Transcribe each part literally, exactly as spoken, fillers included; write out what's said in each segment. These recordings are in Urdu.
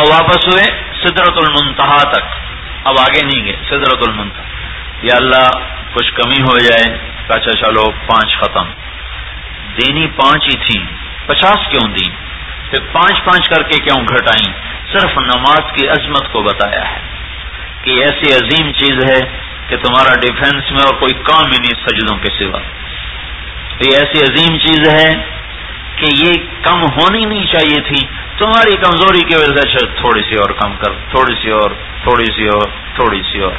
اور واپس ہوئے سدرۃ المنتہا تک. اب آگے نہیں گئے سدرۃ المنتہا. یا اللہ کچھ کمی ہو جائے. اچھا چلو پانچ ختم. دینی پانچ ہی تھیں, پچاس کیوں دی؟ پھر پانچ پانچ کر کے کیوں گھٹائیں؟ صرف نماز کی عظمت کو بتایا ہے کہ ایسی عظیم چیز ہے کہ تمہارا ڈیفنس میں اور کوئی کام ہی نہیں سجدوں کے سوا. یہ ایسی عظیم چیز ہے کہ یہ کم ہونی نہیں چاہیے تھی. تمہاری کمزوری کی وجہ سے تھوڑی سی اور کم کر, تھوڑی سی اور تھوڑی سی اور تھوڑی سی اور.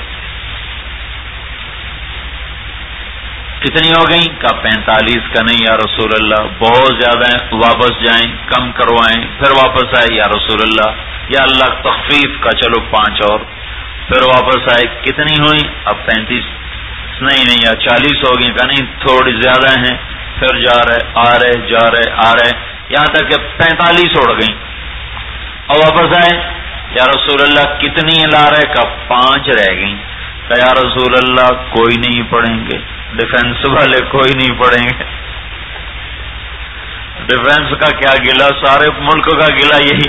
کتنی ہو گئی؟ کا پینتالیس. کا نہیں یا رسول اللہ بہت زیادہ ہیں, واپس جائیں کم کروائیں. پھر واپس آئے یا رسول اللہ یا اللہ تخفیف کا, چلو پانچ اور. پھر واپس آئے کتنی ہوئی؟ اب پینتیس. نہیں نہیں یا چالیس ہو گئی. کا نہیں تھوڑی زیادہ ہیں. پھر جا رہے آ رہے جا رہے آ رہے یہاں تک کہ پینتالیس اڑ گئی. اور واپس آئے یا رسول اللہ کتنی لا رہے؟ کا پانچ رہ گئی. کہ یا رسول اللہ کوئی نہیں پڑھیں گے, ڈیفینس والے کوئی نہیں پڑھیں گے. ڈیفینس کا کیا گلا, سارے ملک کا گلا یہی.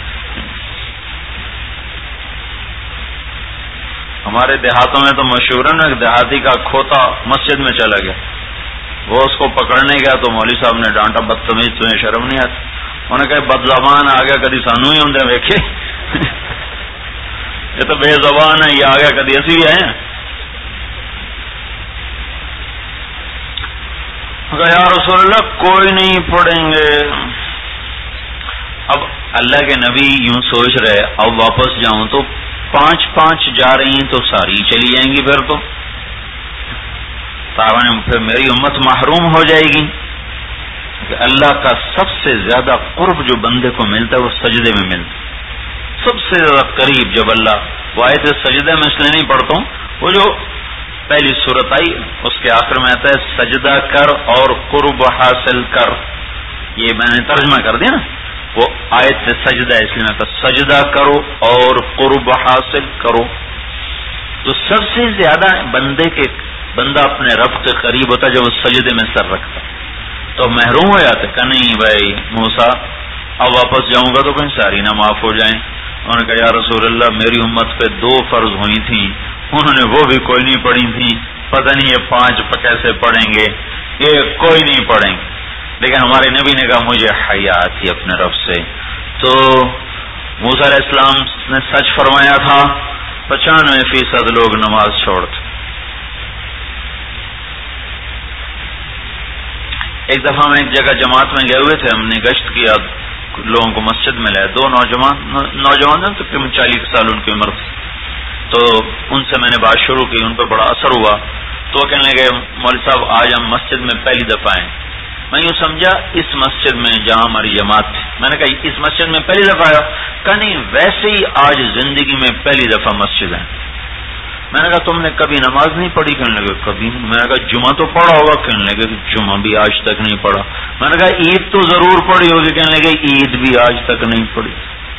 ہمارے دیہاتوں میں تو مشہور ہے نا, دیہاتی کا کھوتا مسجد میں چلا گیا, وہ اس کو پکڑنے گیا تو مولوی صاحب نے ڈانٹا, بدتمیز تمہیں شرم نہیں آتی؟ انہوں نے کہا بد زبان آ گیا کدی سانو ہی ہوں ویکھے, یہ تو بے زبان ہے, یہ آ گیا کدی اسی بھی آئے. یا رسول اللہ کوئی نہیں پڑھیں گے. اب اللہ کے نبی یوں سوچ رہے, اب واپس جاؤں تو پانچ پانچ جا رہی ہیں تو ساری چلی جائیں گی, پھر تو پھر میری امت محروم ہو جائے گی. کہ اللہ کا سب سے زیادہ قرب جو بندے کو ملتا ہے وہ سجدے میں ملتا ہے. سب سے زیادہ قریب جب اللہ, وہ آیت سجدہ میں اس لیے نہیں پڑھتا ہوں, وہ جو پہلی صورت آئی اس کے آخر میں آتا ہے سجدہ کر اور قرب حاصل کر. یہ میں نے ترجمہ کر دیا نا, وہ آیت سے سجدہ ہے اس لیے میں کہا سجدہ کرو اور قرب حاصل کرو. تو سب سے زیادہ بندے کے بندہ اپنے رب کے قریب ہوتا جب وہ سجدے میں سر رکھتا, تو محروم ہو جاتے. کہ نہیں بھائی موسیٰ اب واپس جاؤں گا تو کہیں ساری نہ معاف ہو جائیں. انہوں نے کہا یا رسول اللہ میری امت پہ دو فرض ہوئی تھیں, انہوں نے وہ بھی کوئی نہیں پڑھی تھی, پتہ نہیں یہ پانچ کیسے پڑھیں گے, یہ کوئی نہیں پڑھیں گے. لیکن ہمارے نبی نے کہا مجھے حیا تھی اپنے رب سے. تو موسیٰ علیہ السلام نے سچ فرمایا تھا, پچانوے فیصد لوگ نماز چھوڑتے. ایک دفعہ میں ایک جگہ جماعت میں گئے ہوئے تھے, ہم نے گشت کیا, لوگوں کو مسجد میں لائے. دو نوجوان نوجوان ہیں تقریباً چالیس سال ان کی عمر تھی. تو ان سے میں نے بات شروع کی, ان پہ بڑا اثر ہوا. تو وہ کہنے لگے مولوی صاحب آج ہم مسجد میں پہلی دفعہ آئے. میں یوں سمجھا اس مسجد میں جہاں ہماری جماعت تھی. میں نے کہا اس مسجد میں پہلی دفعہ آیا؟ کہ نہیں ویسے ہی آج زندگی میں پہلی دفعہ مسجد ہے. میں نے کہا تم نے کبھی نماز نہیں پڑھی؟ کہنے لگے کبھی نہیں. میں نے کہا جمعہ تو پڑھا ہوگا؟ کہنے لگے جمعہ بھی آج تک نہیں پڑھا. میں نے کہا عید تو ضرور پڑھی ہوگی؟ کہنے لگے عید بھی آج تک نہیں پڑھی.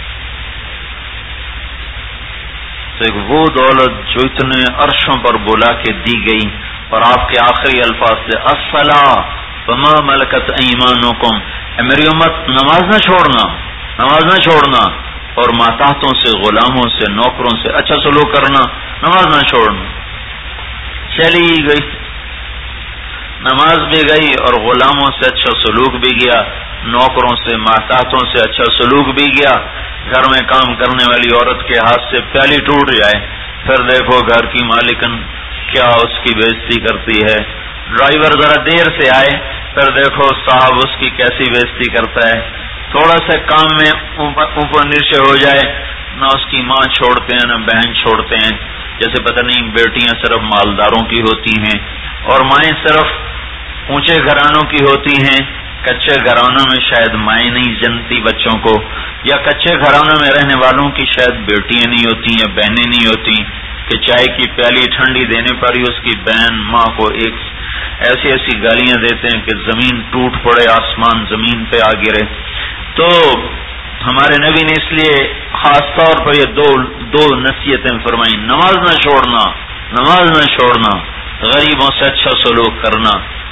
تو ایک وہ دولت جو اتنے عرشوں پر بلا کے دی گئی, اور آپ کے آخری الفاظ سے الصلاۃ وما ملکت ایمانکم, اے میری امت نماز نہ چھوڑنا, نماز نہ چھوڑنا, اور ماتحتوں سے, غلاموں سے, نوکروں سے اچھا سلوک کرنا, نماز نہ چھوڑنا. چلی گئی نماز بھی گئی اور غلاموں سے اچھا سلوک بھی گیا, نوکروں سے, ماتحتوں سے اچھا سلوک بھی گیا. گھر میں کام کرنے والی عورت کے ہاتھ سے پیالی ٹوٹ جائے, پھر دیکھو گھر کی مالکن کیا اس کی بےزتی کرتی ہے. ڈرائیور ذرا دیر سے آئے, پھر دیکھو صاحب اس کی کیسی بےزتی کرتا ہے. تھوڑا سا کام میں اوپر نیچے ہو جائے, نہ اس کی ماں چھوڑتے ہیں نہ بہن چھوڑتے ہیں. جیسے پتہ نہیں بیٹیاں صرف مالداروں کی ہوتی ہیں اور مائیں صرف اونچے گھرانوں کی ہوتی ہیں. کچے گھرانوں میں شاید مائیں نہیں جنتی بچوں کو, یا کچے گھرانوں میں رہنے والوں کی شاید بیٹیاں نہیں ہوتی یا بہنیں نہیں ہوتی کہ چائے کی پیالی ٹھنڈی دینے پر ہی اس کی بہن ماں کو ایک ایسی ایسی گالیاں دیتے ہیں کہ زمین ٹوٹ پڑے, آسمان زمین پہ آ گرے. تو ہمارے نبی نے اس لیے خاص طور پر یہ دو دو نصیحتیں فرمائیں, نماز نہ چھوڑنا, نماز نہ چھوڑنا, غریبوں سے اچھا سلوک کرنا,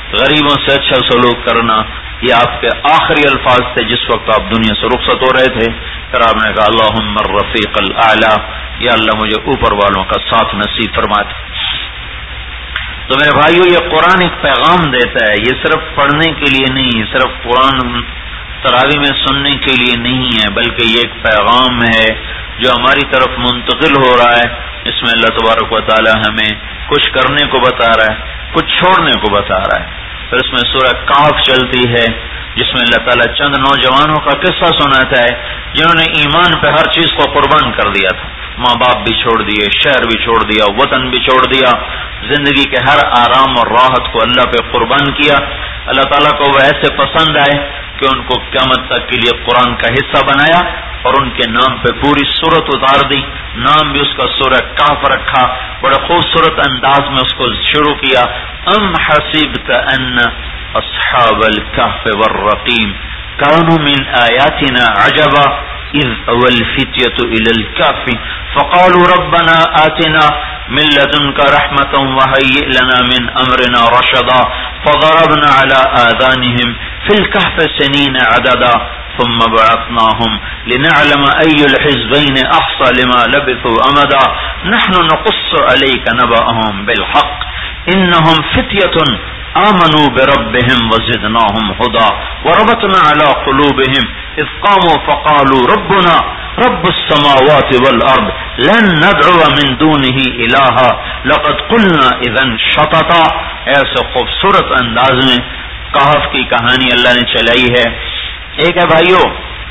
غریبوں سے اچھا سلوک کرنا، یہ آپ کے آخری الفاظ تھے جس وقت آپ دنیا سے رخصت ہو رہے تھے. پھر آپ نے کہا اللہم الرفیق الاعلی، یا اللہ مجھے اوپر والوں کا ساتھ نصیب فرما دے. تو میرے بھائیو، یہ قرآن ایک پیغام دیتا ہے، یہ صرف پڑھنے کے لیے نہیں، صرف قرآن تراویح میں سننے کے لیے نہیں ہے، بلکہ یہ ایک پیغام ہے جو ہماری طرف منتقل ہو رہا ہے. اس میں اللہ تبارک و تعالی ہمیں کچھ کرنے کو بتا رہا ہے، کچھ چھوڑنے کو بتا رہا ہے. پھر اس میں سورہ کہف چلتی ہے جس میں اللہ تعالیٰ چند نوجوانوں کا قصہ سناتا ہے جنہوں نے ایمان پہ ہر چیز کو قربان کر دیا تھا. ماں باپ بھی چھوڑ دیے، شہر بھی چھوڑ دیا، وطن بھی چھوڑ دیا، زندگی کے ہر آرام اور راحت کو اللہ پہ قربان کیا. اللہ تعالیٰ کو وہ ایسے پسند آئے کہ ان کو قیامت تک کے لیے قرآن کا حصہ بنایا اور ان کے نام پہ پوری سورت اتار دی. نام بھی اس کا سورہ کہف رکھا، بڑے خوبصورت انداز میں اس کو شروع کیا. ام حسبت ان اصحاب الكهف والرقیم كانوا من آیاتنا عجبا اذ اول الفتية الى الكهف فقالوا ربنا آتنا من لدنك رحمة وهيئ لنا من امرنا رشدا فضربنا على آذانهم في الكهف سنين عددا ثم بعثناهم لنعلم أي الحزبين أحصى لما لبثوا أمدا نحن نقص عليك نبأهم بالحق إنهم فتية آمنوا بربهم وزدناهم هدى وربطنا على قلوبهم إذ قاموا فقالوا ربنا رب السماوات والأرض لن ندعو من دونه إلها لقد قلنا إذن شططا. ایسے خوبصورت انداز میں کہف کی کہانی اللہ نے چلائی ہے. ایک ہے بھائیو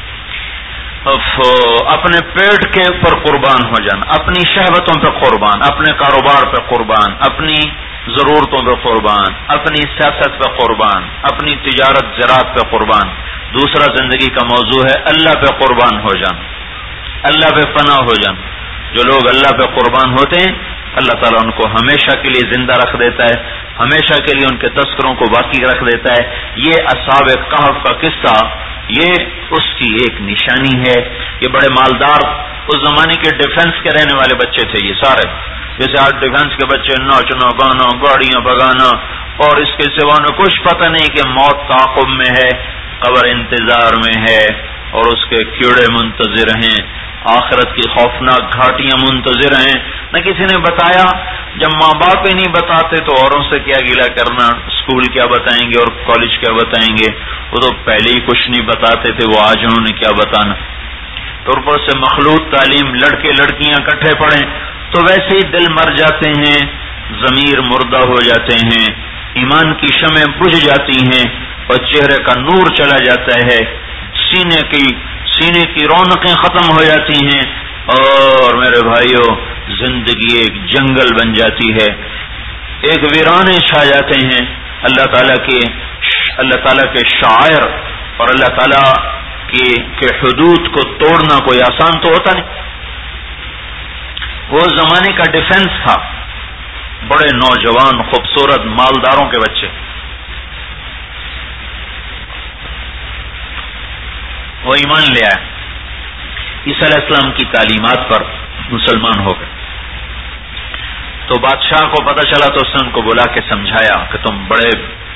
اپنے پیٹ کے اوپر قربان ہو جانا، اپنی شہوتوں پہ قربان، اپنے کاروبار پہ قربان، اپنی ضرورتوں پہ قربان، اپنی سیاست پہ قربان، اپنی تجارت زراعت پہ قربان. دوسرا زندگی کا موضوع ہے اللہ پہ قربان ہو جانا، اللہ پہ فنا ہو جانا. جو لوگ اللہ پہ قربان ہوتے ہیں اللہ تعالیٰ ان کو ہمیشہ کے لیے زندہ رکھ دیتا ہے، ہمیشہ کے لیے ان کے تذکروں کو باقی رکھ دیتا ہے. یہ اصحاب کہف کا قصہ یہ اس کی ایک نشانی ہے. یہ بڑے مالدار اس زمانے کے ڈیفنس کے رہنے والے بچے تھے یہ سارے. جیسے آج ڈیفنس کے بچے ناچنا گانا گاڑیاں بگانا اور اس کے سوا انہیں کچھ پتہ نہیں کہ موت تعاقب میں ہے، قبر انتظار میں ہے اور اس کے کیڑے منتظر ہیں، آخرت کی خوفناک گھاٹیاں منتظر ہیں. نہ کسی نے بتایا. جب ماں باپ ہی نہیں بتاتے تو اوروں سے کیا گلہ کرنا، اسکول کیا بتائیں گے اور کالج کیا بتائیں گے. وہ تو پہلے ہی کچھ نہیں بتاتے تھے، وہ آج انہوں نے کیا بتانا. تو اوپر سے مخلوط تعلیم، لڑکے لڑکیاں کٹھے پڑھیں تو ویسے ہی دل مر جاتے ہیں، ضمیر مردہ ہو جاتے ہیں، ایمان کی شمعیں بجھ جاتی ہیں اور چہرے کا نور چلا جاتا ہے، سینے کی سینے کی رونقیں ختم ہو جاتی ہیں اور میرے بھائیوں زندگی ایک جنگل بن جاتی ہے، ایک ویرانے چھا جاتے ہیں. اللہ تعالیٰ کے اللہ تعالیٰ کے شاعر اور اللہ تعالیٰ کے کے حدود کو توڑنا کوئی آسان تو ہوتا نہیں. وہ زمانے کا ڈیفنس تھا. بڑے نوجوان خوبصورت مالداروں کے بچے، وہ ایمان لے آئے، عیسیٰ علیہ السلام کی تعلیمات پر مسلمان ہو گئے. تو بادشاہ کو پتہ چلا تو اس نے ان کو بلا کے سمجھایا کہ تم بڑے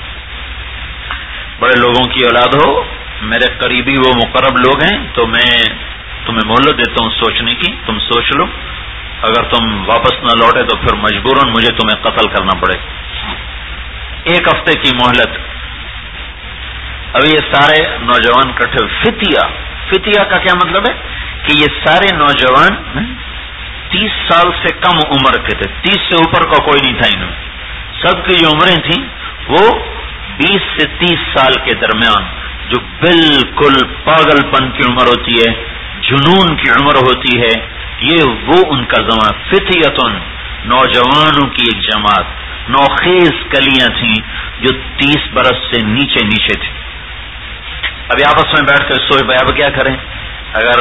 بڑے لوگوں کی اولاد ہو، میرے قریبی وہ مقرب لوگ ہیں، تو میں تمہیں مہلت دیتا ہوں سوچنے کی، تم سوچ لو، اگر تم واپس نہ لوٹے تو پھر مجبوراً مجھے تمہیں قتل کرنا پڑے. ایک ہفتے کی مہلت. ابھی یہ سارے نوجوان کٹھے. فتیہ فتیہ کا کیا مطلب ہے کہ یہ سارے نوجوان تیس سال سے کم عمر کے تھے، تیس سے اوپر کا کوئی نہیں تھا. انہوں سب کی جو عمریں تھیں وہ بیس سے تیس سال کے درمیان، جو بالکل پاگل پن کی عمر ہوتی ہے، جنون کی عمر ہوتی ہے، یہ وہ ان کا زمان. فتیتن، نوجوانوں کی ایک جماعت، نوخیز کلیاں تھیں جو تیس برس سے نیچے نیچے تھی. ابھی آپس میں بیٹھ کر سوچ بھائی اب کیا کریں. اگر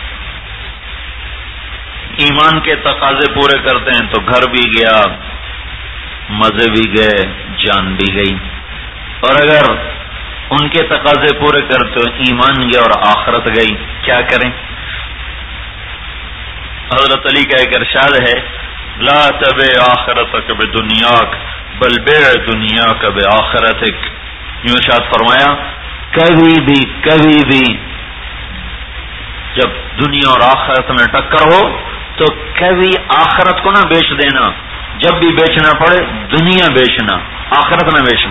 ایمان کے تقاضے پورے کرتے ہیں تو گھر بھی گیا، مزے بھی گئے، جان بھی گئی، اور اگر ان کے تقاضے پورے کرتے تو ایمان گیا اور آخرت گئی. کیا کریں؟ حضرت علی کا ایک ارشاد ہے لا تبع آخرتک بدنیاک، بل بیع دنیا کا بآخرتک، یوں ارشاد فرمایا کبھی بھی کبھی بھی جب دنیا اور آخرت میں ٹکر ہو تو کبھی آخرت کو نہ بیچ دینا، جب بھی بیچنا پڑے دنیا بیچنا، آخرت نہ بیچنا۔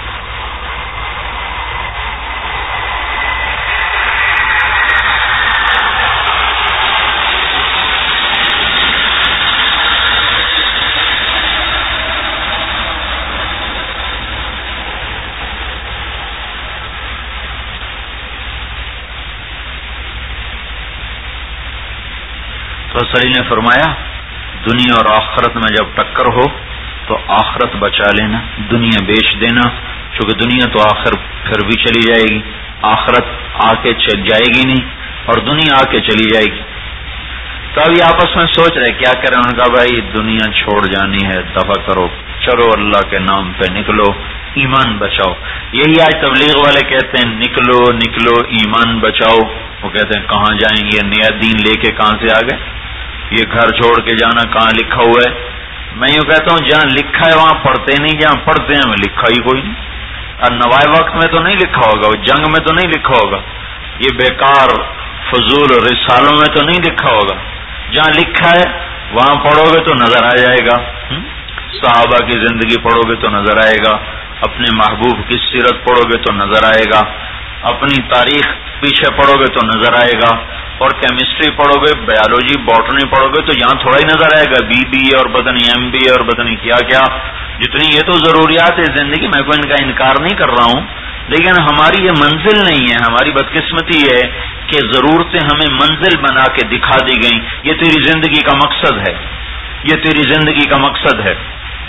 تو سری نے فرمایا دنیا اور آخرت میں جب ٹکر ہو تو آخرت بچا لینا، دنیا بیچ دینا، چونکہ دنیا تو آخر پھر بھی چلی جائے گی، آخرت آ کے چل جائے گی نہیں اور دنیا آ کے چلی جائے گی۔ تو ابھی آپس میں سوچ رہے کیا کریں، ان کا بھائی دنیا چھوڑ جانی ہے، دفع کرو، چلو اللہ کے نام پہ نکلو، ایمان بچاؤ۔ یہی آج تبلیغ والے کہتے ہیں نکلو نکلو ایمان بچاؤ، وہ کہتے ہیں کہاں جائیں، یہ نیا دین لے کے کہاں سے آ گئے، یہ گھر چھوڑ کے جانا کہاں لکھا ہوا ہے؟ میں یوں کہتا ہوں جہاں لکھا ہے وہاں پڑھتے نہیں، جہاں پڑھتے ہیں وہاں لکھا ہی کوئی نہیں۔ اور نوائے وقت میں تو نہیں لکھا ہوگا، جنگ میں تو نہیں لکھا ہوگا، یہ بیکار فضول رسالوں میں تو نہیں لکھا ہوگا، جہاں لکھا ہے وہاں پڑھو گے تو نظر آ جائے گا، صحابہ کی زندگی پڑھو گے تو نظر آئے گا، اپنے محبوب کی سیرت پڑھو گے تو نظر آئے گا، اپنی تاریخ پیچھے پڑھو گے تو نظر آئے گا، اور کیمسٹری پڑھو گے، بایولوجی باٹنی پڑھو گے تو یہاں تھوڑا ہی نظر آئے گا، بی بی اے اور بدنی ایم بی اے اور بدنی کیا کیا، جتنی یہ تو ضروریات ہے زندگی، میں کوئی ان کا انکار نہیں کر رہا ہوں، لیکن ہماری یہ منزل نہیں ہے، ہماری بدقسمتی ہے کہ ضرورتیں ہمیں منزل بنا کے دکھا دی گئیں، یہ تیری زندگی کا مقصد ہے، یہ تیری زندگی کا مقصد ہے،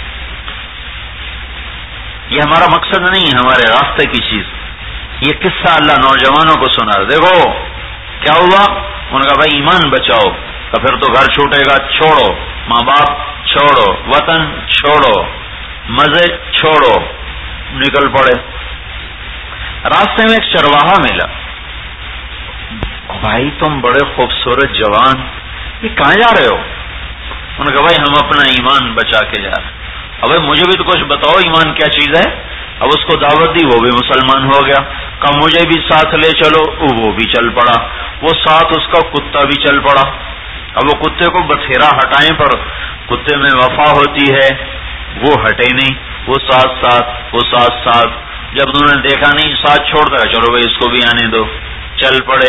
یہ ہمارا مقصد نہیں ہے، ہمارے راستے کی چیز۔ یہ قصہ اللہ نوجوانوں کو سنا، دیکھو کیا ہوا، ان کا بھائی ایمان بچاؤ، تو پھر تو گھر چھوٹے گا، چھوڑو، ماں باپ چھوڑو، وطن چھوڑو، مزے چھوڑو، نکل پڑے۔ راستے میں ایک چرواہا ملا، بھائی تم بڑے خوبصورت جوان، یہ کہاں جا رہے ہو؟ انہوں نے کہا بھائی ہم اپنا ایمان بچا کے جا رہے ہیں۔ اب مجھے بھی تو کچھ بتاؤ ایمان کیا چیز ہے؟ اب اس کو دعوت دی، وہ بھی مسلمان ہو گیا، کہا مجھے بھی ساتھ لے چلو، وہ بھی چل پڑا، وہ ساتھ اس کا کتا بھی چل پڑا۔ اب وہ کتے کو بتھیرا ہٹائیں پر کتے میں وفا ہوتی ہے، وہ ہٹے نہیں، وہ ساتھ ساتھ وہ ساتھ ساتھ جب انہوں نے دیکھا نہیں ساتھ چھوڑ دیا، چلو بھائی اس کو بھی آنے دو، چل پڑے۔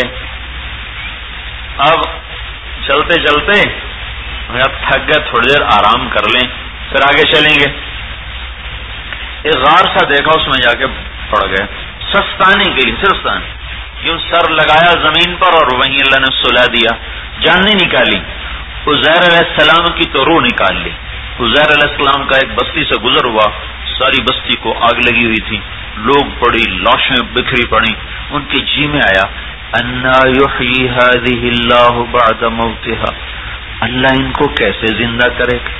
اب چلتے چلتے اب تھک گئے، تھوڑی دیر آرام کر لیں پھر آگے چلیں گے۔ ایک غار سا دیکھا، اس میں جا کے پڑ گئے، سستانے کے لیے سستانے، یوں سر لگایا زمین پر اور وہیں اللہ نے سلا دیا، جان نہیں نکالی، عزیر علیہ السلام کی تو روح نکال لی۔ عزیر علیہ السلام کا ایک بستی سے گزر ہوا، ساری بستی کو آگ لگی ہوئی تھی، لوگ پڑی، لاشیں بکھری پڑی، ان کے جی میں آیا انا یحیی ہذہ اللہ بعد موتہا، اللہ ان کو کیسے زندہ کرے گا،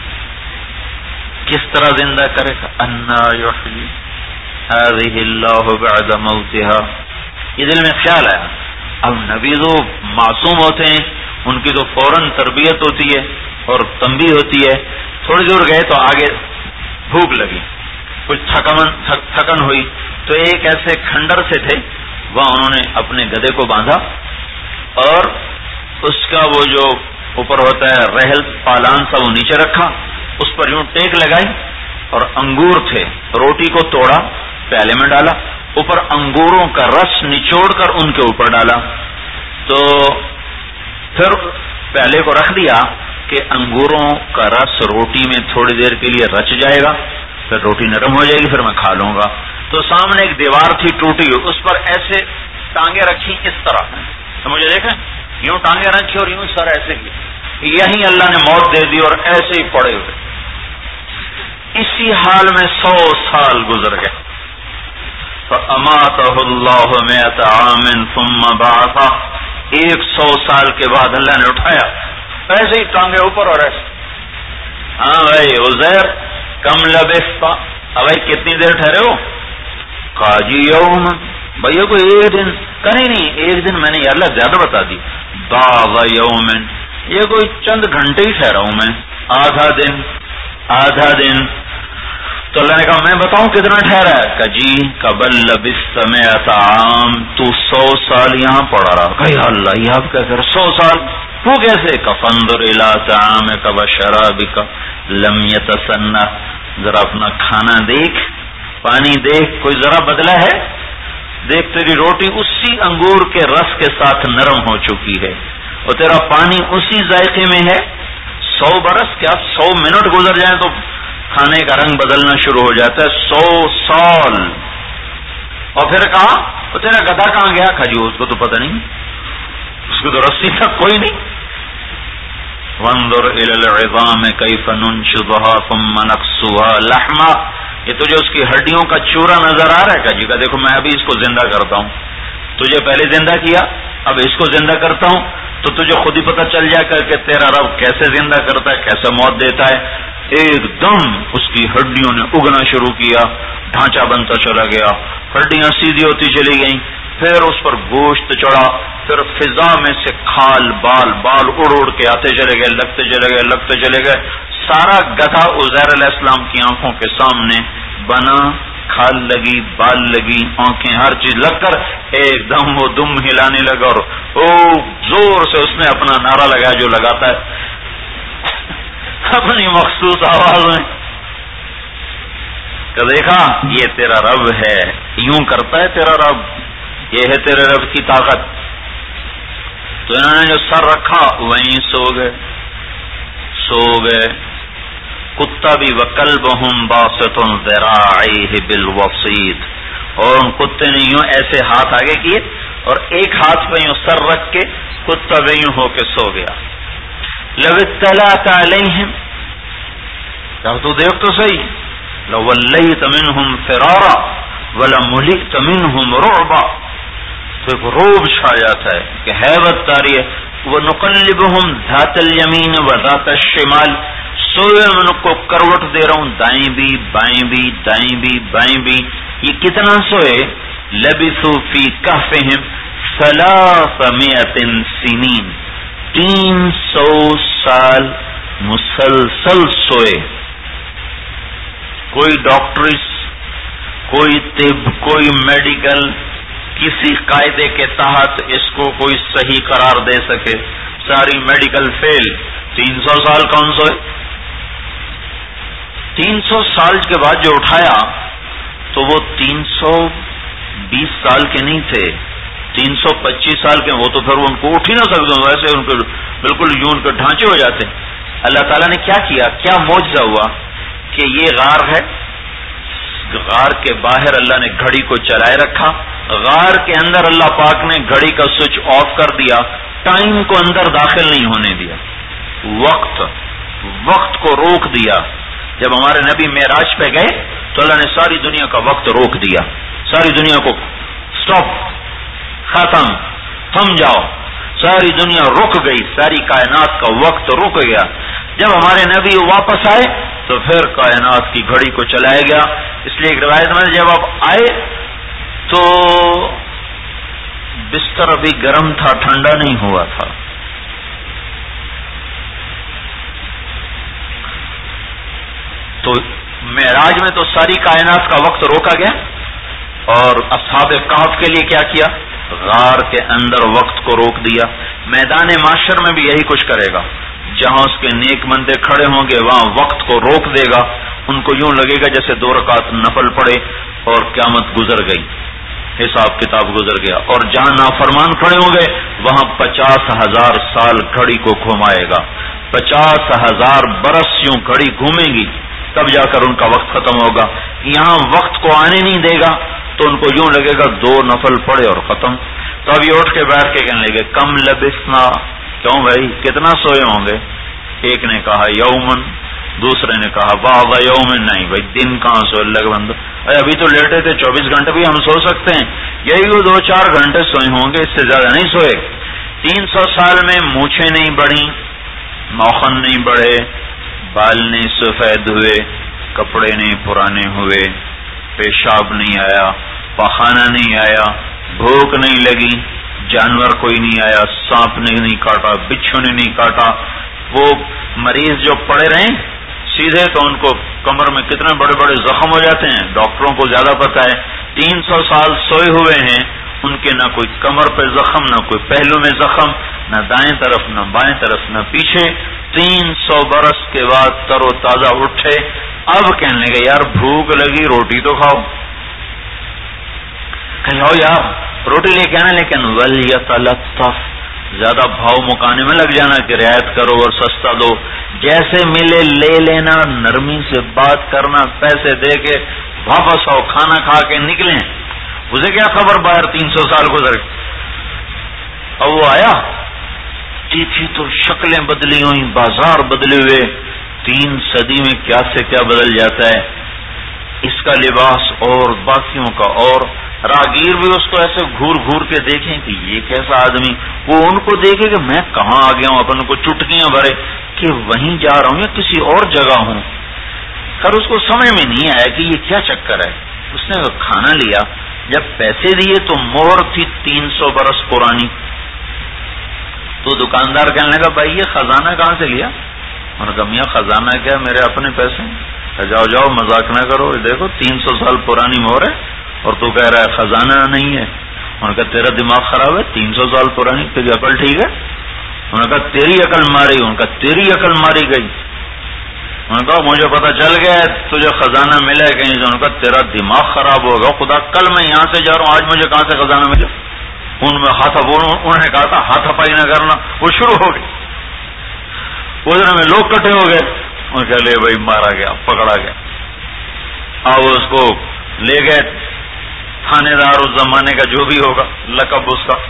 کس طرح زندہ کرے گا، انا یحیی ہذہ اللہ بعد موتہا، یہ دل میں خیال آیا۔ اب نبی تو معصوم ہوتے ہیں، ان کی تو فوراً تربیت ہوتی ہے اور تنبیہ ہوتی ہے۔ تھوڑی دور گئے تو آگے بھوک لگی، کچھ تھکن تھکن ہوئی، تو ایک ایسے کھنڈر سے تھے، وہاں انہوں نے اپنے گدھے کو باندھا اور اس کا وہ جو اوپر ہوتا ہے رحل پالان سا وہ نیچے رکھا، اس پر یوں ٹیک لگائی اور انگور تھے، روٹی کو توڑا، پیالے میں ڈالا، اوپر انگوروں کا رس نچوڑ کر ان کے اوپر ڈالا، تو پھر پیالے کو رکھ دیا کہ انگوروں کا رس روٹی میں تھوڑی دیر کے لیے رچ جائے گا، پھر روٹی نرم ہو جائے گی، پھر میں کھا لوں گا۔ تو سامنے ایک دیوار تھی ٹوٹی ہوئی، اس پر ایسے ٹانگیں رکھی اس طرح، تو مجھے دیکھیں یوں ٹانگیں رکھی اور یوں سر ایسے کی، یہیں اللہ نے موت دے دی اور ایسے ہی پڑے ہوئے، اسی حال میں سو سال گزر گئے۔ فَأَمَاتَهُ اللَّهُ مِائَةَ عَامٍ ثُمَّ بَعَثَهُ، ایک سو سال کے بعد اللہ نے اٹھایا، ایسے ہی ٹانگیں اوپر اور ایسے۔ ہاں بھائی عزیر کم لبثت، اب بھائی کتنی دیر ٹھہرے ہو؟ قاجی یوم، بھیا کوئی ایک دن، کہیں نہیں ایک دن، میں نے یا اللہ زیادہ بتا دی، بعض یوم، یہ کوئی چند گھنٹے ہی ٹھہرا ہوں میں، آدھا دن آدھا دن۔ تو اللہ نے کہا میں بتاؤں کتنا ٹھہرا ہے؟ کہ جی قبل لبثت مئۃ عام، تو سو سال یہاں پڑا رہا۔ کہ یا اللہ یہ آپ کیا کر رہے سو سال؟ وہ کیسے؟ کہ فانظر الی طعامک وشرابک لم یتسنہ، ذرا اپنا کھانا دیکھ، پانی دیکھ، کوئی ذرا بدلا ہے؟ دیکھ تیری روٹی اسی انگور کے رس کے ساتھ نرم ہو چکی ہے اور تیرا پانی اسی ذائقے میں ہے۔ سو برس کیا سو منٹ گزر جائیں تو کھانے کا رنگ بدلنا شروع ہو جاتا ہے، سو سال۔ اور پھر کہا تو تیرا گدھا کہاں گیا؟ کھا جی اس کو تو پتہ نہیں، اس کو تو رسی تک کوئی نہیں۔ وانظر الی العظام کیف ننشزها ثم نکسوها لحما، یہ تجھے اس کی ہڈیوں کا چورا نظر آ رہا ہے؟ کہ جی کا دیکھو میں ابھی اس کو زندہ کرتا ہوں، تجھے پہلے زندہ کیا اب اس کو زندہ کرتا ہوں تو تجھے خود ہی پتہ چل جائے گا کہ تیرا رب کیسے زندہ کرتا ہے، کیسے موت دیتا ہے۔ ایک دم اس کی ہڈیوں نے اگنا شروع کیا، ڈھانچہ بنتا چلا گیا، ہڈیاں سیدھی ہوتی چلی گئیں، پھر اس پر گوشت چڑھا، پھر فضا میں سے کھال بال بال اڑ اڑ کے آتے چلے گئے، لگتے چلے گئے لگتے چلے گئے، سارا گدھا عزیر علیہ السلام کی آنکھوں کے سامنے بنا، کھال لگی، بال لگی، آنکھیں، ہر چیز لگ کر ایک دم وہ دم ہلانے لگا اور او زور سے اس نے اپنا نعرہ لگایا جو لگاتا ہے اپنی مخصوص آواز میں کہ دیکھا یہ تیرا رب ہے، یوں کرتا ہے تیرا رب، یہ ہے تیرے رب کی طاقت۔ تو انہوں نے جو سر رکھا وہیں سو گئے سو گئے کتا بھی وکلبہم باسط ذراعیہ بالوسیط، اور ان کتے نے یوں ایسے ہاتھ آگے کیے اور ایک ہاتھ پہ یوں سر رکھ کے کتا بھی یوں ہو کے سو گیا۔ لو اطلعت علیہم، تو دیکھ تو صحیح، لولیت منہم فرارا ولملئت منہم رعبا، تو ایک روب چھا جاتا ہے کہ ہیبت طاری ہے۔ وَنُقَلِّبُهُمْ ذَاتَ الْيَمِينِ وَذَاتَ الشِّمَالِ، سوئے ان کو کروٹ دے رہا ہوں، دائیں بھی بائیں بھی دائیں بھی بائیں بھی۔ یہ کتنا سوئے؟ لبثوا فی کہفہم ثلاثمائۃ سنین، تین سو سال مسلسل سوئے۔ کوئی ڈاکٹرس، کوئی طب، کوئی میڈیکل کسی قاعدے کے تحت اس کو کوئی صحیح قرار دے سکے، ساری میڈیکل فیل۔ تین سو سال کون سوئے؟ تین سو سال کے بعد جو اٹھایا تو وہ تین سو بیس سال کے نہیں تھے، تین سو پچیس سال کے، وہ تو پھر ان کو اٹھ ہی نہ سکتے، ویسے ان کے بالکل یوں ان کے ڈھانچے ہو جاتے۔ اللہ تعالیٰ نے کیا کیا، کیا معجزہ ہوا کہ یہ غار ہے، غار کے باہر اللہ نے گھڑی کو چلائے رکھا، غار کے اندر اللہ پاک نے گھڑی کا سوئچ آف کر دیا، ٹائم کو اندر داخل نہیں ہونے دیا، وقت وقت کو روک دیا۔ جب ہمارے نبی معراج پہ گئے تو اللہ نے ساری دنیا کا وقت روک دیا، ساری دنیا کو سٹاپ، ختم، تھم جاؤ، ساری دنیا رک گئی، ساری کائنات کا وقت رک گیا۔ جب ہمارے نبی واپس آئے تو پھر کائنات کی گھڑی کو چلایا گیا۔ اس لیے ایک روایت میں جب آپ آئے تو بستر ابھی گرم تھا، ٹھنڈا نہیں ہوا تھا۔ تو معراج میں تو ساری کائنات کا وقت روکا گیا، اور اصحاب کہف کے لیے کیا کیا؟ غار کے اندر وقت کو روک دیا۔ میدان معاشر میں بھی یہی کچھ کرے گا، جہاں اس کے نیک بندے کھڑے ہوں گے وہاں وقت کو روک دے گا، ان کو یوں لگے گا جیسے دو رکعت نفل پڑے اور قیامت گزر گئی، حساب کتاب گزر گیا۔ اور جہاں نافرمان کھڑے ہوں گے وہاں پچاس ہزار سال گھڑی کو گھمائے گا، پچاس ہزار برس یوں گھڑی گھومے گی، تب جا کر ان کا وقت ختم ہوگا۔ یہاں وقت کو آنے نہیں دے گا تو ان کو یوں لگے گا دو نفل پڑے اور ختم۔ تو اب یہ اٹھ کے بیٹھ کے کہنے لگے کم لبثنا، کیوں بھائی کتنا سوئے ہوں گے؟ ایک نے کہا یومن، دوسرے نے کہا بعض یومن، نہیں بھائی دن کہاں سوئے اللہ کے بندو، ابھی تو لیٹے تھے، چوبیس گھنٹے بھی ہم سو سکتے ہیں، یہی وہ دو چار گھنٹے سوئے ہوں گے، اس سے زیادہ نہیں سوئے۔ تین سو سال میں مونچھیں نہیں بڑھی، نوخن نہیں بڑھے، بال نہیں سفید ہوئے، کپڑے نہیں پرانے ہوئے، پیشاب نہیں آیا، پخانہ نہیں آیا، بھوک نہیں لگی، جانور کوئی نہیں آیا، سانپ نے نہیں کاٹا، بچھو نے نہیں کاٹا۔ وہ مریض جو پڑے رہے سیدھے تو ان کو کمر میں کتنے بڑے بڑے زخم ہو جاتے ہیں ڈاکٹروں کو زیادہ پتا ہے. تین سو سال سوئے ہوئے ہیں, ان کے نہ کوئی کمر پہ زخم, نہ کوئی پہلو میں زخم, نہ دائیں طرف نہ بائیں طرف نہ پیچھے. تین سو برس کے بعد تر و تازہ اٹھے. اب کہنے لگے یار بھوک لگی روٹی تو کھاؤ. کہ جاؤ یار روٹی لے کے آنا, لیکن وَلْيَتَلَطَّفْ زیادہ بھاؤ مکانے میں لگ جانا کہ رعایت کرو اور سستا دو. جیسے ملے لے لینا, نرمی سے بات کرنا, پیسے دے کے واپس آؤ, کھانا کھا کے نکلیں. اسے کیا خبر باہر تین سو سال گزر گئے. اب وہ آیا دیکھی تو شکلیں بدلی ہوئی, بازار بدلے ہوئے. تین صدی میں کیا سے کیا بدل جاتا ہے. اس کا لباس اور باقیوں کا اور. راگیر بھی اس کو ایسے گھور گھور کے دیکھیں کہ یہ کیسا آدمی, وہ ان کو دیکھے کہ میں کہاں آ گیا ہوں, اپن کو چٹکیاں بھرے کہ وہیں جا رہا ہوں یا کسی اور جگہ ہوں. خیر اس کو سمجھ میں نہیں آیا کہ یہ کیا چکر ہے. اس نے کھانا لیا, جب پیسے دیے تو مہر تھی تین سو برس پرانی. تو دکاندار کہنے لگا بھائی یہ خزانہ کہاں سے لیا؟ انہوں نے کہا میاں خزانہ کیا, میرے اپنے پیسے. جاؤ جاؤ مذاق نہ کرو, دیکھو تین سو سال پرانی مہر ہے اور تو کہہ رہا ہے خزانہ نہیں ہے. انہوں نے کہا تیرا دماغ خراب ہے, تین سو سال پرانی, تیری عقل ٹھیک ہے؟ انہوں نے کہا تیری عقل ماری. انہوں نے کہا تیری عقل ماری گئی. انہوں نے کہا مجھے پتا چل گیا تجھے خزانہ ملا ہے کہیں سے. انہوں نے کہا تیرا دماغ خراب ہوگا, خدا کل میں یہاں سے جا رہا ہوں, آج مجھے کہاں سے خزانہ ملا؟ ان میں ہاتھ انہوں نے کہا تھا ہاتھ ہپائی نہ کرنا, وہ شروع ہو گئی. اس میں لوگ کٹھے ہو گئے. انہوں نے کہا لے بھائی مارا گیا, پکڑا گیا. اب اس کو لے گئے تھانے دار, اس زمانے کا جو بھی ہوگا لقب اس کا.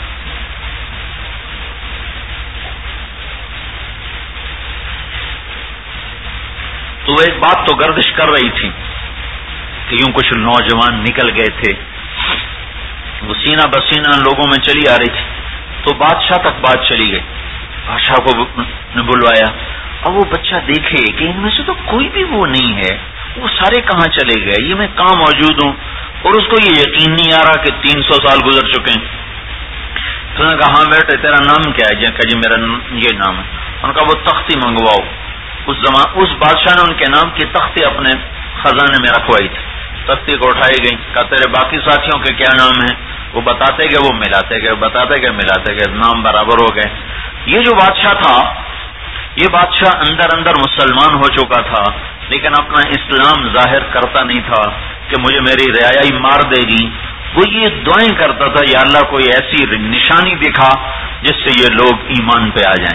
تو ایک بات تو گردش کر رہی تھی کہ یوں کچھ نوجوان نکل گئے تھے, وہ سینہ بسینہ لوگوں میں چلی آ رہی تھی. تو بادشاہ تک بات چلی گئی. بادشاہ کو نے بلوایا. اب وہ بچہ دیکھے کہ ان میں سے تو کوئی بھی وہ نہیں ہے, وہ سارے کہاں چلے گئے, یہ میں کہاں موجود ہوں. اور اس کو یہ یقین نہیں آ رہا کہ تین سو سال گزر چکے ہیں. تو نے کہا ہاں بیٹے تیرا نام کیا ہے؟ کہ جی میرا یہ نام ہے. انہوں نے کہا وہ تختی منگواؤ. اس زمان اس بادشاہ نے ان کے نام کی تختی اپنے خزانے میں رکھوائی تھی. تختی کو اٹھائی گئی. کہا تیرے باقی ساتھیوں کے کیا نام ہیں؟ وہ بتاتے گئے, وہ ملاتے گئے, بتاتے گئے, ملاتے گئے, نام برابر ہو گئے. یہ جو بادشاہ تھا, یہ بادشاہ اندر اندر مسلمان ہو چکا تھا, لیکن اپنا اسلام ظاہر کرتا نہیں تھا کہ مجھے میری رعائی مار دے گی. وہ یہ دعائیں کرتا تھا یا اللہ کوئی ایسی نشانی دکھا جس سے یہ لوگ ایمان پہ آ جائیں.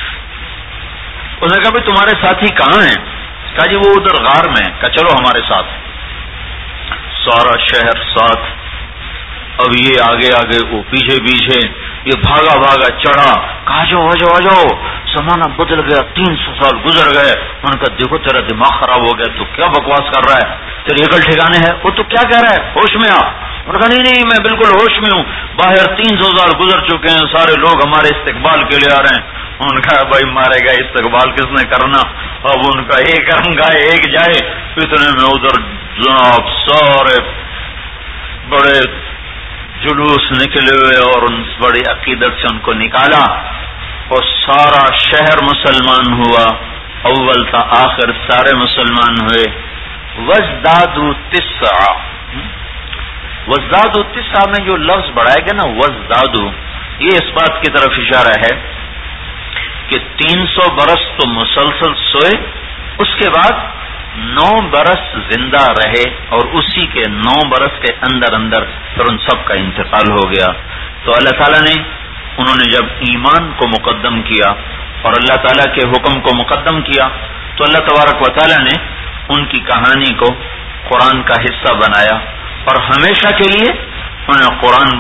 اس نے کہا بھائی تمہارے ساتھی کہاں ہیں؟ کہا جی وہ ادھر غار میں. کہا چلو ہمارے ساتھ. سارا شہر ساتھ. اب یہ آگے آگے, وہ پیچھے پیچھے, یہ بھاگا بھاگا چڑھا. کہا جاؤ آ جاؤ آ جاؤ, زمانہ بدل گیا, تین سو سال گزر گئے. انہوں نے کہا دیکھو تیرا دماغ خراب ہو گیا, تو کیا بکواس کر رہا ہے, تیری عقل ٹھکانے ہے. وہ تو کیا کہہ رہا ہے, ہوش میں آ. انہوں نے کہا نہیں نہیں میں بالکل ہوش میں ہوں, باہر تین سو سال گزر چکے ہیں, سارے لوگ ہمارے استقبال کے لیے آ رہے ہیں. انہوں نے کہا بھائی مارے گا, استقبال کس نے کرنا. اب ان کا ایک رنگ آئے ایک جائے. اتنے میں ادھر جناب سارے بڑے جلوس نکلے ہوئے اور ان بڑی عقیدت سے ان کو نکالا, اور سارا شہر مسلمان ہوا, اول تا آخر سارے مسلمان ہوئے. وزدادو تسعہ, وزدادو تسعہ میں جو لفظ بڑھایا گیا نا وزدادو, یہ اس بات کی طرف اشارہ ہے کہ تین سو برس تو مسلسل سوئے, اس کے بعد نو برس زندہ رہے, اور اسی کے نو برس کے اندر اندر پھر ان سب کا انتقال ہو گیا. تو اللہ تعالیٰ نے, انہوں نے جب ایمان کو مقدم کیا اور اللہ تعالیٰ کے حکم کو مقدم کیا, تو اللہ تبارک و تعالیٰ نے ان کی کہانی کو قرآن کا حصہ بنایا, اور ہمیشہ کے لیے انہوں نے قرآن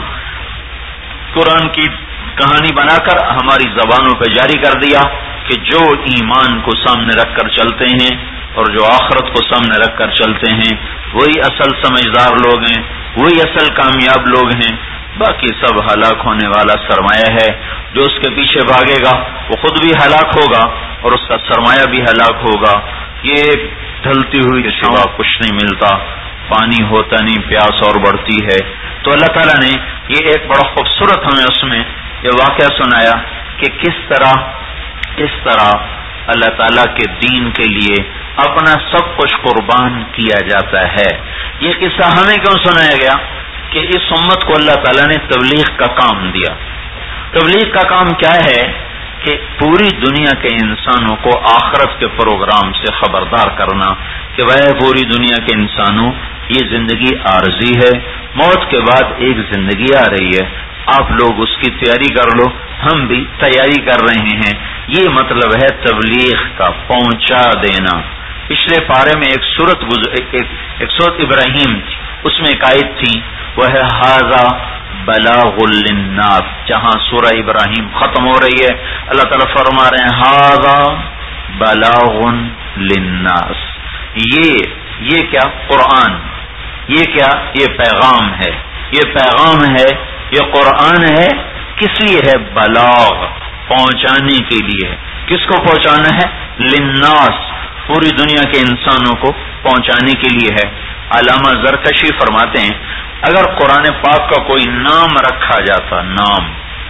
قرآن کی کہانی بنا کر ہماری زبانوں پہ جاری کر دیا کہ جو ایمان کو سامنے رکھ کر چلتے ہیں اور جو آخرت کو سامنے رکھ کر چلتے ہیں وہی اصل سمجھدار لوگ ہیں, وہی اصل کامیاب لوگ ہیں. باقی سب ہلاک ہونے والا سرمایہ ہے. جو اس کے پیچھے بھاگے گا وہ خود بھی ہلاک ہوگا اور اس کا سرمایہ بھی ہلاک ہوگا. یہ ڈھلتی ہوئی کے سوا کچھ نہیں ملتا, پانی ہوتا نہیں, پیاس اور بڑھتی ہے. تو اللہ تعالیٰ نے یہ ایک بڑا خوبصورت ہمیں اس میں یہ واقعہ سنایا کہ کس طرح کس طرح اللہ تعالیٰ کے دین کے لیے اپنا سب کچھ قربان کیا جاتا ہے. یہ قصہ ہمیں کیوں سنایا گیا؟ کہ اس امت کو اللہ تعالیٰ نے تبلیغ کا کام دیا. تبلیغ کا کام کیا ہے؟ کہ پوری دنیا کے انسانوں کو آخرت کے پروگرام سے خبردار کرنا کہ وہ پوری دنیا کے انسانوں یہ زندگی عارضی ہے، موت کے بعد ایک زندگی آ رہی ہے، آپ لوگ اس کی تیاری کر لو، ہم بھی تیاری کر رہے ہیں. یہ مطلب ہے تبلیغ کا، پہنچا دینا. پچھلے پارے میں ایک سورت ایک, ایک, ایک سورت ابراہیم تھی، اس میں ایک آیت تھی، وہ ہے ھذا بلاغ للناس. جہاں سورہ ابراہیم ختم ہو رہی ہے اللہ تعالیٰ فرما رہے ہیں ھذا بلاغ للناس. یہ یہ کیا؟ قرآن. یہ کیا؟ یہ پیغام ہے، یہ پیغام ہے، یہ قرآن ہے. کس لیے ہے؟ بلاغ، پہنچانے کے لیے. کس کو پہنچانا ہے؟ للناس، پوری دنیا کے انسانوں کو پہنچانے کے لیے ہے. علامہ زرکشی فرماتے ہیں اگر قرآن پاک کا کوئی نام رکھا جاتا، نام،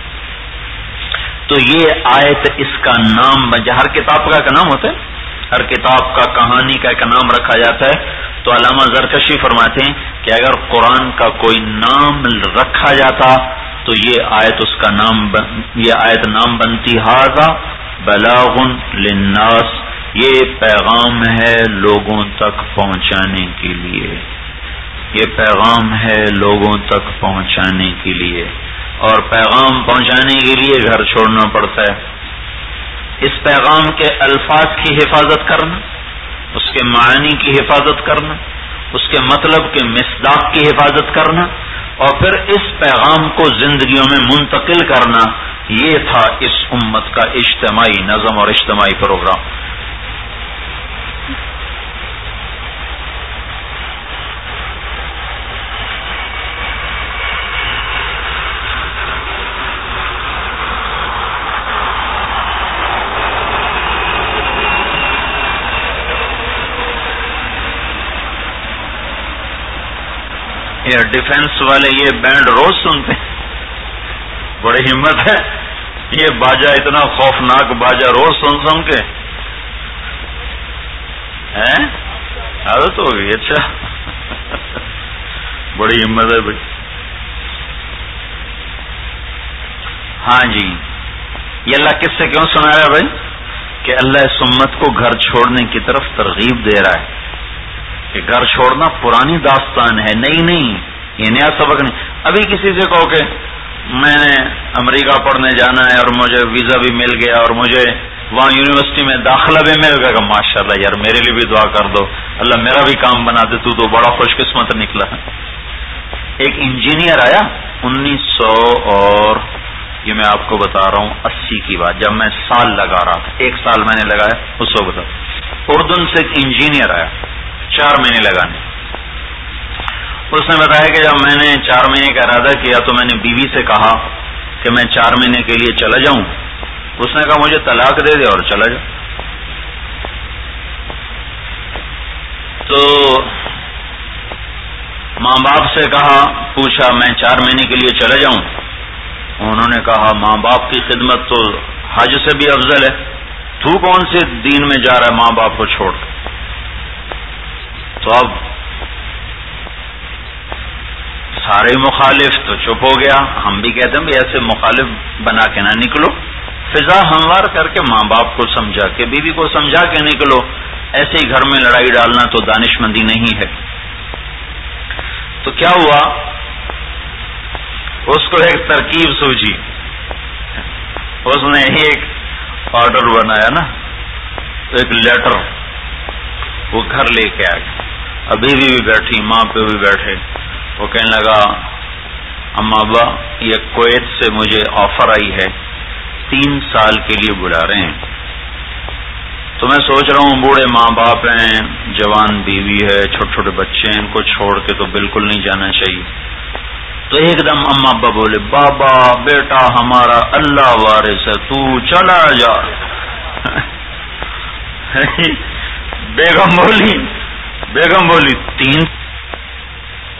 تو یہ آیت اس کا نام بن جائے. ہر کتاب کا ایک نام ہوتا ہے، ہر کتاب کا، کہانی کا ایک نام رکھا جاتا ہے. تو علامہ زرکشی فرماتے ہیں کہ اگر قرآن کا کوئی نام رکھا جاتا تو یہ آیت اس کا نام بن یہ آیت نام بنتی ھذا بلاغ للناس. یہ پیغام ہے لوگوں تک پہنچانے کے لیے، یہ پیغام ہے لوگوں تک پہنچانے کے لیے. اور پیغام پہنچانے کے لیے گھر چھوڑنا پڑتا ہے. اس پیغام کے الفاظ کی حفاظت کرنا، اس کے معنی کی حفاظت کرنا، اس کے مطلب کے مصداق کی حفاظت کرنا، اور پھر اس پیغام کو زندگیوں میں منتقل کرنا، یہ تھا اس امت کا اجتماعی نظم اور اجتماعی پروگرام. ایئر ڈیفنس والے یہ بینڈ روز سنتے ہیں، بڑی ہمت ہے. یہ باجا اتنا خوفناک باجا روز سن سن کے عادت ہو گئی. اچھا بڑی ہمت ہے بھائی. ہاں جی، یہ اللہ کس سے کیوں سنا رہا ہے بھائی؟ کہ اللہ اس امت کو گھر چھوڑنے کی طرف ترغیب دے رہا ہے. کہ گھر چھوڑنا پرانی داستان ہے، نہیں نہیں، یہ نیا سبق نہیں. ابھی کسی سے کہو کہ میں نے امریکہ پڑھنے جانا ہے اور مجھے ویزا بھی مل گیا اور مجھے وہاں یونیورسٹی میں داخلہ بھی مل گیا، کہ ماشاء اللہ یار میرے لیے بھی دعا کر دو، اللہ میرا بھی کام بنا دے، تو تو بڑا خوش قسمت نکلا. ایک انجینئر آیا انیس سو اور یہ میں آپ کو بتا رہا ہوں اسی کی بات، جب میں سال لگا رہا تھا، ایک سال میں نے لگایا اس وقت. اردن سے ایک انجینئر آیا چار مہینے لگانے. اس نے بتایا کہ جب میں نے چار مہینے کا ارادہ کیا تو میں نے بیوی سے کہا کہ میں چار مہینے کے لیے چلا جاؤں. اس نے کہا مجھے طلاق دے دے اور چلا جاؤ. تو ماں باپ سے کہا، پوچھا میں چار مہینے کے لیے چلا جاؤں؟ انہوں نے کہا ماں باپ کی خدمت تو حج سے بھی افضل ہے، تو کون سے دین میں جا رہا ہے ماں باپ کو چھوڑ کر؟ تو اب سارے مخالف تو چپ ہو گیا. ہم بھی کہتے ہیں بھی ایسے مخالف بنا کے نہ نکلو، فضا ہموار کر کے ماں باپ کو سمجھا کے، بیوی کو سمجھا کے نکلو. ایسے ہی گھر میں لڑائی ڈالنا تو دانش مندی نہیں ہے. تو کیا ہوا، اس کو ایک ترکیب سوچی، اس نے ایک آرڈر بنایا نا، ایک لیٹر وہ گھر لے کے آ گیا. ابھی بھی بیٹھی، ماں پہ بھی بیٹھے. وہ کہنے لگا اما ابا یہ کویت سے مجھے آفر آئی ہے، تین سال کے لیے بلا رہے ہیں. تو میں سوچ رہا ہوں بوڑھے ماں باپ ہیں، جوان بیوی ہے، چھوٹے چھوٹے بچے ہیں، ان کو چھوڑ کے تو بالکل نہیں جانا چاہیے. تو ایک دم اما ابا بولے بابا بیٹا ہمارا اللہ وارث ہے، تو چلا جا. بیگم بولی بیگم بولی تین